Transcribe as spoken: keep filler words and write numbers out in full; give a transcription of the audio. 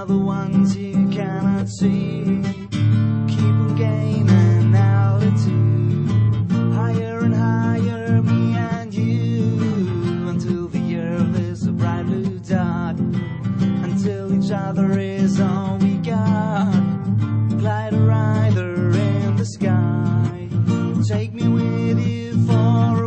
are the ones you cannot see. Keep on gaining altitude, higher and higher, me and you, until the earth is a bright blue dot, until each other is all we got. Glider rider in the sky, take me with you for a